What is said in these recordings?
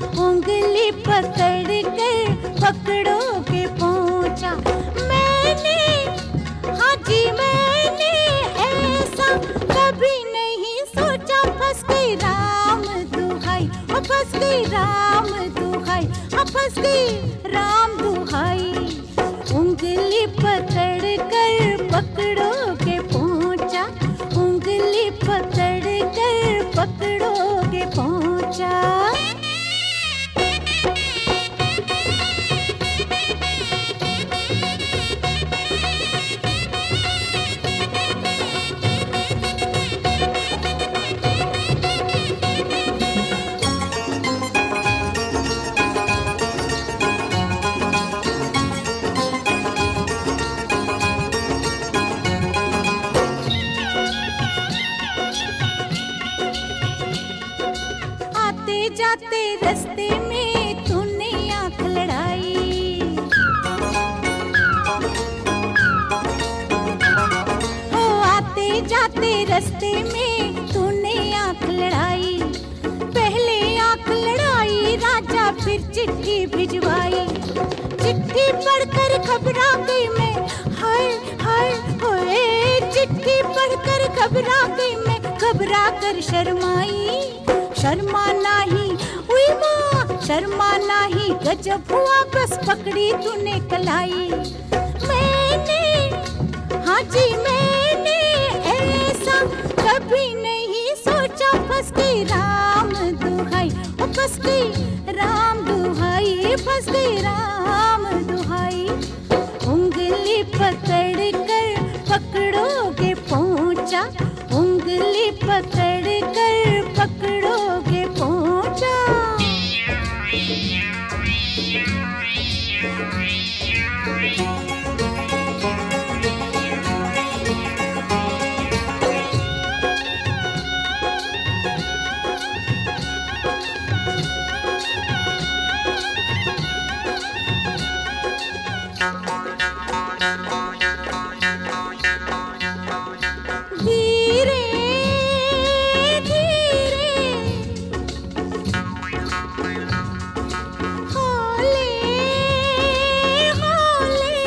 उंगली पकड़ कर पकड़ोगे पहुंचा। मैंने, हाँ जी मैंने ऐसा कभी नहीं सोचा। फंस गई राम दुहाई, फंस गई राम दुहाई, फंस गई राम दुहाई। उंगली पकड़ कर पकड़ोगे पहुंचा, उंगली पकड़ कर पकड़ोगे पहुंचा। जाते रास्ते में तूने आंख लड़ाई, हो आते जाते रास्ते में तूने आंख लड़ाई। पहले आंख लड़ाई राजा, फिर चिट्ठी भिजवाई। चिट्ठी पढ़कर घबरा गई मैं, हाय हाय होए। चिट्ठी पढ़कर घबरा गई मैं, घबरा कर शर्माई। शर्मा नाही हुई माँ, शर्मा नाही, गजब हुआ बस पकड़ी तूने कलाई। मैंने, हाँ जी मैंने ऐसा कभी नहीं सोचा। फंस गई राम दुहाई, फंस गई राम दुहाई, फंस गई राम दुहाई। उंगली पकड़ कर पकड़ोगे पहुंचा, उंगली पकड़ कर पकड़ोगे पहुंचा। धीरे धीरे हौले हौले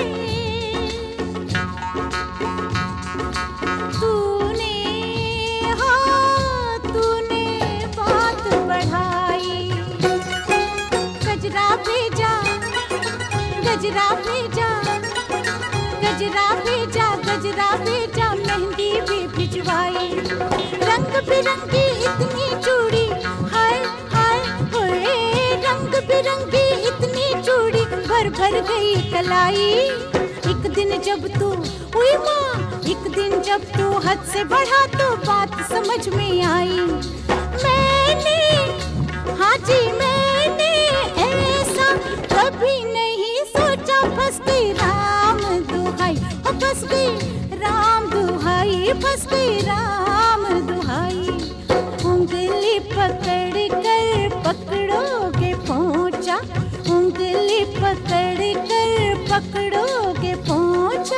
तूने, हाँ तूने बात बढ़ाई। गजरा भेजा, गजरा भेजा, गजरा भेजा, गजरा भेजा, मेहंदी भी भिजवाई। रंग बिरंगी इतनी चूड़ी, हाय हाय होए। रंग बिरंगी इतनी चूड़ी, भर भर गई कलाई। एक दिन जब तू हुई माँ, एक दिन जब तू हद से बढ़ा तो बात समझ में आई। मैंने, हाँ जी मैंने ऐसा कभी नहीं सोचा। फंस गई राम दुहाई, फंस गई राम दुहाई, फंस गई राम दुहाई। उंगली पकड़ कर पकड़ोगे पहुंचा, उंगली पकड़ कर पकड़ोगे पहुंचा।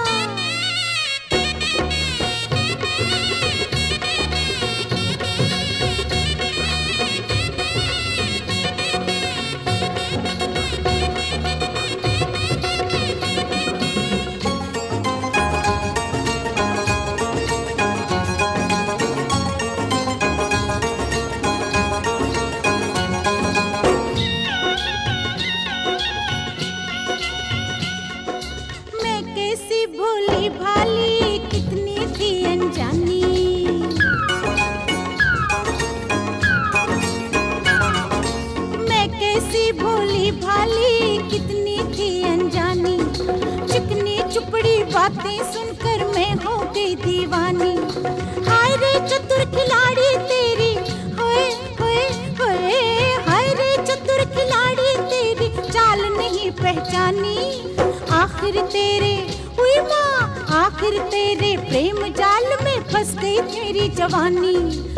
भोली भाली कितनी थी अनजानी, मैं कैसी भोली भाली कितनी थी अनजानी। चिकनी चुपड़ी बातें सुनकर मैं हो गई दीवानी। हाय रे चतुर खिलाड़ी तेरी, होए होए होए। हाय रे चतुर खिलाड़ी तेरी चाल नहीं पहचानी। आखिर तेरे हुई माँ, आखिर तेरे प्रेम जाल में फंस गई मेरी जवानी।